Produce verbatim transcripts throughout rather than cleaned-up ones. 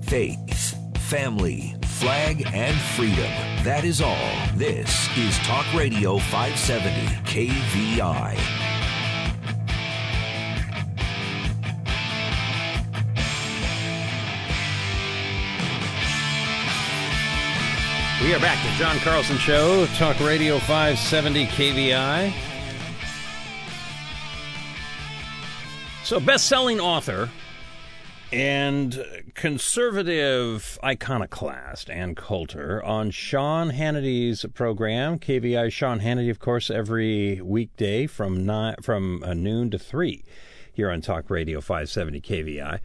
faith, family, flag, and freedom. That is all. This is Talk Radio five seventy K V I. We are back to John Carlson Show, Talk Radio five seventy K V I. So, best-selling author and conservative iconoclast Ann Coulter on Sean Hannity's program. K V I Sean Hannity, of course, every weekday from nine, from uh, noon to three here on Talk Radio five seventy K V I.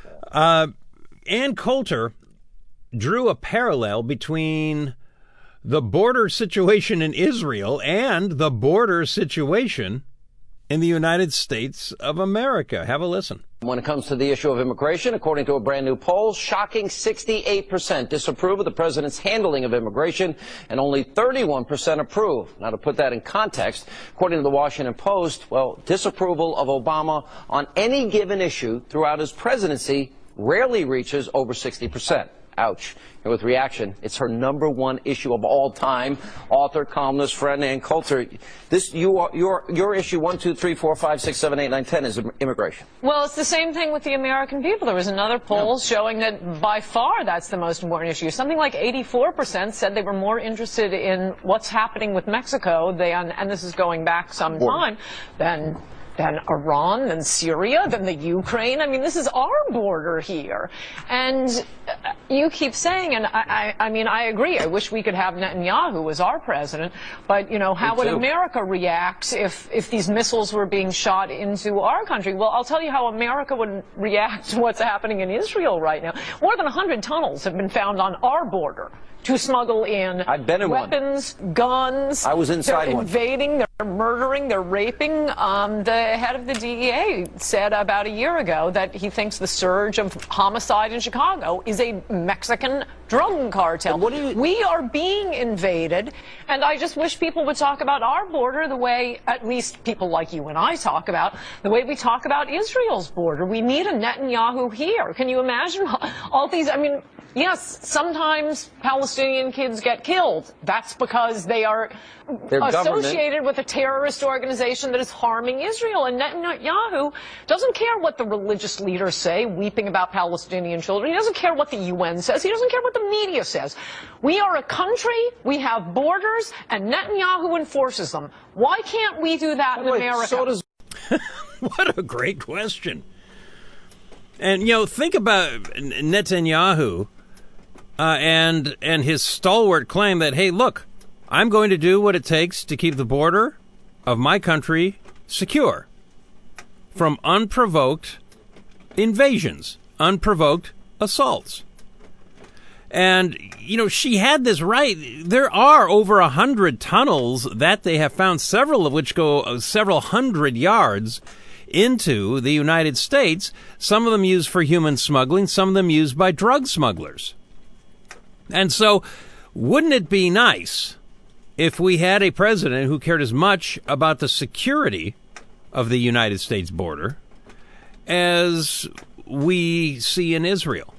Uh, Ann Coulter drew a parallel between the border situation in Israel and the border situation in the United States of America. Have a listen. When it comes to the issue of immigration, according to a brand new poll, shocking sixty-eight percent disapprove of the president's handling of immigration and only thirty-one percent approve. Now, to put that in context, according to the Washington Post, well, disapproval of Obama on any given issue throughout his presidency rarely reaches over sixty percent. Ouch. And with reaction, it's her number one issue of all time. Author, columnist, friend, Ann Coulter. This, you are, your, your issue one, two, three, four, five, six, seven, eight, nine, ten is immigration. Well, it's the same thing with the American people. There was another poll yeah. showing that by far that's the most important issue. Something like eighty-four percent said they were more interested in what's happening with Mexico than, and this is going back some time, than than Iran, than Syria, than the Ukraine. I mean, this is our border here. And you keep saying, and I, I, I mean, I agree. I wish we could have Netanyahu as our president. But, you know, how would America react if, if these missiles were being shot into our country? Well, I'll tell you how America would react to what's happening in Israel right now. More than one hundred tunnels have been found on our border to smuggle in, I've been in weapons, one. guns. I was inside they're one. invading, they're murdering, they're raping. Um, the head of the D E A said about a year ago that he thinks the surge of homicide in Chicago is a Mexican drug cartel. What do you... We are being invaded, and I just wish people would talk about our border the way, at least people like you and I talk about, the way we talk about Israel's border. We need a Netanyahu here. Can you imagine all these, I mean, yes, sometimes Palestinian kids get killed. That's because they are Their associated government. with a terrorist organization that is harming Israel. And Netanyahu doesn't care what the religious leaders say, weeping about Palestinian children. He doesn't care what the U N says. He doesn't care what the media says. We are a country, we have borders, and Netanyahu enforces them. Why can't we do that in Wait, America? So does... What a great question. And, you know, think about Netanyahu uh, and and his stalwart claim that, hey, look, I'm going to do what it takes to keep the border of my country secure from unprovoked invasions, unprovoked assaults. And, you know, she had this right. There are over a hundred tunnels that they have found, several of which go several hundred yards into the United States, some of them used for human smuggling, some of them used by drug smugglers. And so, wouldn't it be nice if we had a president who cared as much about the security of the United States border as we see in Israel?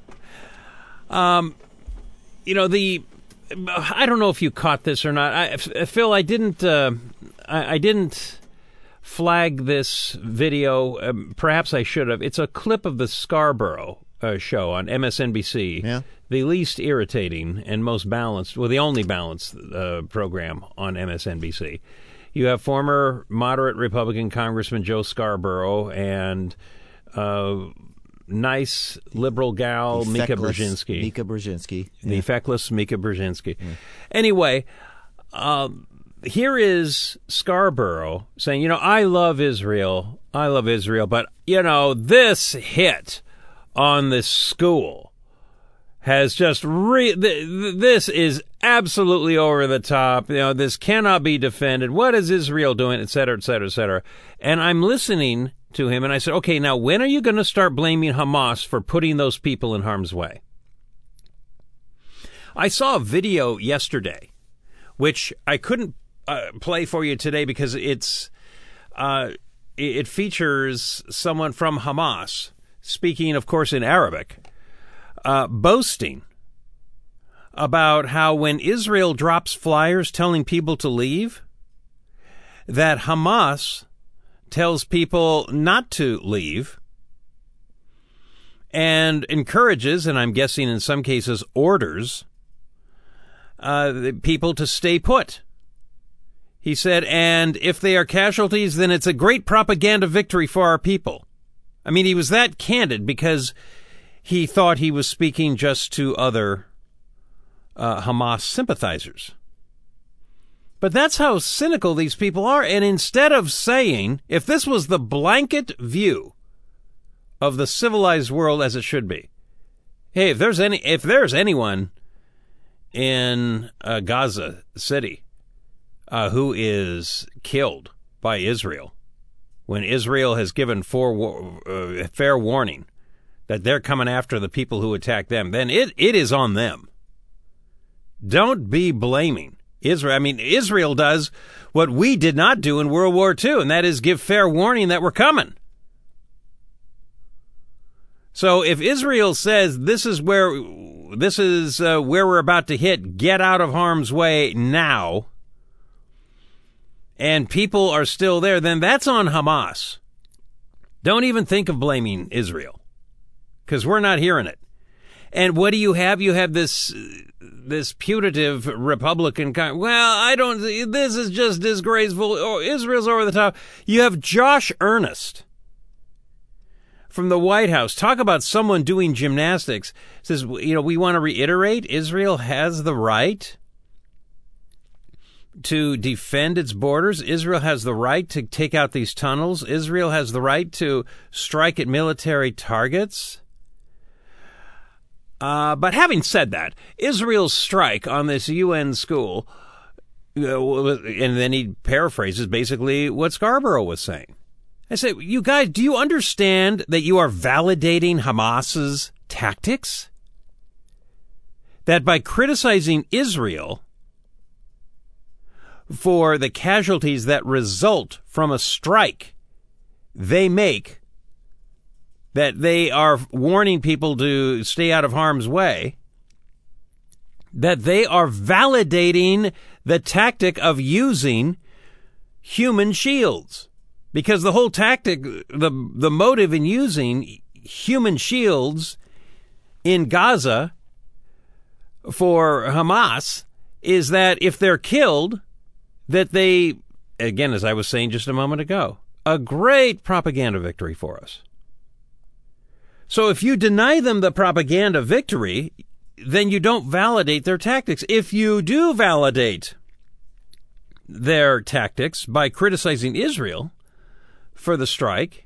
Um, you know, the I don't know if you caught this or not. I, Phil, I didn't. Uh, I, I didn't. flag this video. Um, perhaps I should have. It's a clip of the Scarborough uh, show on M S N B C. Yeah. The least irritating and most balanced, well, the only balanced uh, program on M S N B C. You have former moderate Republican Congressman Joe Scarborough and uh, nice liberal gal the Mika feckless Brzezinski. Mika Brzezinski. The yeah. feckless Mika Brzezinski. Yeah. Anyway, um, here is Scarborough saying, you know, I love Israel. I love Israel. But, you know, this hit on this school has just re- th- this is absolutely over the top. You know, this cannot be defended. What is Israel doing, et cetera, et cetera, et cetera. And I'm listening to him, and I said, okay, now when are you going to start blaming Hamas for putting those people in harm's way? I saw a video yesterday, which I couldn't uh, play for you today because it's uh, it features someone from Hamas speaking, of course, in Arabic. uh, boasting about how when Israel drops flyers telling people to leave, that Hamas tells people not to leave and encourages, and I'm guessing in some cases orders, uh, the people to stay put. He said, and if they are casualties, then it's a great propaganda victory for our people. I mean, he was that candid because he thought he was speaking just to other uh, Hamas sympathizers. But that's how cynical these people are. And instead of saying, if this was the blanket view of the civilized world as it should be, hey, if there's any, if there's anyone in uh, Gaza City uh, who is killed by Israel, when Israel has given fore, uh, fair warning that they're coming after the people who attack them, then it, it is on them. Don't be blaming Israel. I mean, Israel does what we did not do in World War Two, and that is give fair warning that we're coming. So if Israel says this is where this is uh, where we're about to hit, get out of harm's way now, and people are still there, then that's on Hamas. Don't even think of blaming Israel, because we're not hearing it. And what do you have? You have this this putative Republican kind. Well, I don't. This is just disgraceful. Oh, Israel's over the top. You have Josh Earnest from the White House. Talk about someone doing gymnastics. Says, you know, we want to reiterate, Israel has the right to defend its borders. Israel has the right to take out these tunnels. Israel has the right to strike at military targets. Uh, but having said that, Israel's strike on this U N school, uh, and then he paraphrases basically what Scarborough was saying. I say, you guys, do you understand that you are validating Hamas's tactics? That by criticizing Israel for the casualties that result from a strike they make, that they are warning people to stay out of harm's way, that they are validating the tactic of using human shields. Because the whole tactic, the the motive in using human shields in Gaza for Hamas is that if they're killed, that they, again, as I was saying just a moment ago, a great propaganda victory for us. So if you deny them the propaganda victory, then you don't validate their tactics. If you do validate their tactics by criticizing Israel for the strike,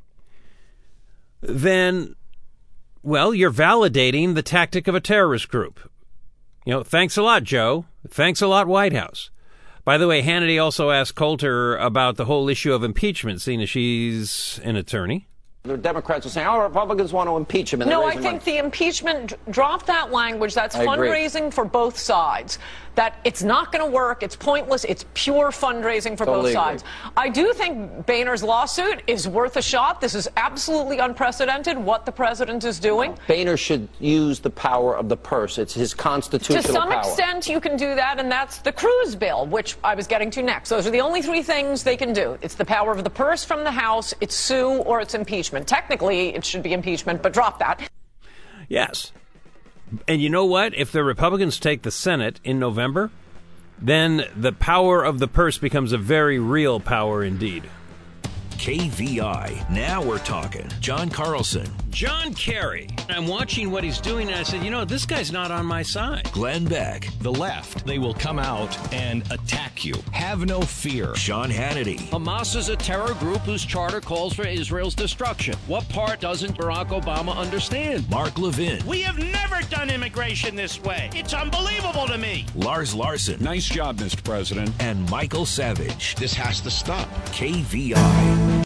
then, well, you're validating the tactic of a terrorist group. You know, thanks a lot, Joe. Thanks a lot, White House. By the way, Hannity also asked Coulter about the whole issue of impeachment, seeing as she's an attorney. The Democrats are saying, oh, Republicans want to impeach him. And no, I think money. the impeachment, drop that language. That's I fundraising agree. for both sides. That it's not going to work. It's pointless. It's pure fundraising for Totally both sides. agree. I do think Boehner's lawsuit is worth a shot. This is absolutely unprecedented, what the president is doing. Boehner should use the power of the purse. It's his constitutional power. To some power. extent, you can do that, and that's the Cruz bill, which I was getting to next. Those are the only three things they can do. It's the power of the purse from the House, it's sue, or it's impeachment. Technically, it should be impeachment, but drop that. Yes. And you know what? If the Republicans take the Senate in November, then the power of the purse becomes a very real power indeed. K V I. Now we're talking. John Carlson. John Kerry. I'm watching what he's doing, and I said, you know, this guy's not on my side. Glenn Beck. The left, they will come out and attack you. Have no fear. Sean Hannity. Hamas is a terror group whose charter calls for Israel's destruction. What part doesn't Barack Obama understand? Mark Levin. We have never done immigration this way. It's unbelievable to me. Lars Larson. Nice job, Mister President. And Michael Savage. This has to stop. K V I.